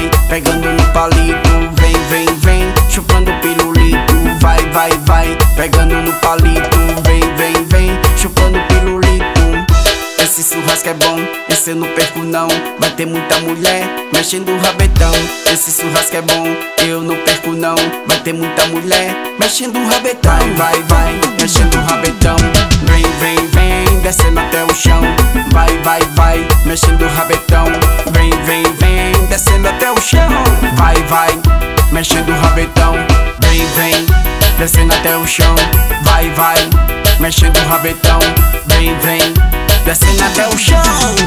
vai, pegando no palito. Vem, vem, vem, chupando pirulito. Vai, vai, vai, pegando no palito. Vem, vem, vem, chupando pirulito. Esse churrasco é bom, esse eu não perco não. Vai ter muita mulher mexendo o rabetão. Esse churrasco é bom, eu não perco não. Vai ter muita mulher mexendo o rabetão. Vai, vai, mexendo o rabetão. Vem, vem, vem, descendo até o chão. Vai, vai, vai, mexendo o rabetão. Vem, vem, vem, descendo até o chão. Vai, vai, mexendo o rabetão. Vem, vem, descendo até o chão. Vai, vai, mexendo o rabetão. Vem, vem, descendo até o chão.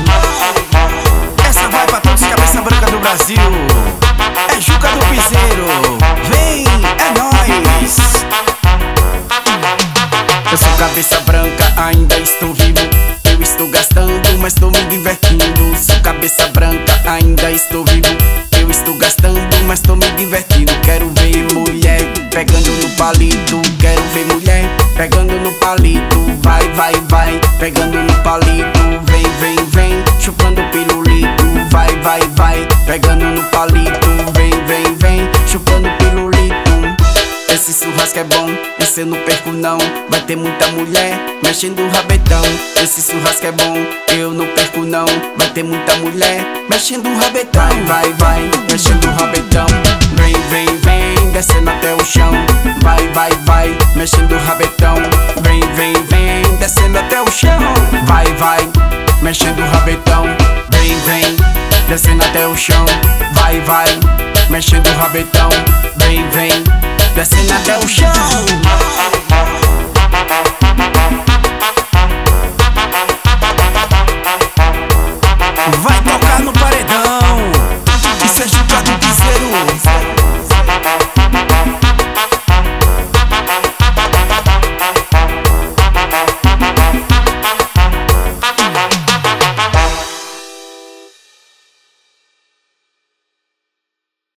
Essa vai pra todos os cabeça branca do Brasil. É Juca do Piseiro. Vem, é nóis. Eu sou cabeça branca, ainda estou vivo. Eu estou gastando, mas estou me divertindo. Sou cabeça branca, ainda estou vivo. Eu estou gastando, mas estou me divertindo. Quero ver mulher pegando no palito. Quero ver mulher pegando no palito. Vai, vai, vai, pegando no palito. Vem, vem, vem, chupando pirulito. Vai, vai, vai, pegando no palito. Vem, vem, vem, chupando pirulito. Esse churrasco é bom, esse eu não perco não. Vai ter muita mulher mexendo o rabetão. Esse churrasco é bom, eu não perco não. Vai ter muita mulher mexendo o rabetão. Vai, vai, mexendo o rabetão. Vem, vem, vem, descendo até o chão. Vai, vai, vai, mexendo o rabetão. Vem, vem, vem, descendo até o chão. Vai, vai, mexendo o rabetão. Vem, vem, descendo até o chão. Vai, vai, mexendo o rabetão. Vem, vem, descendo até o chão.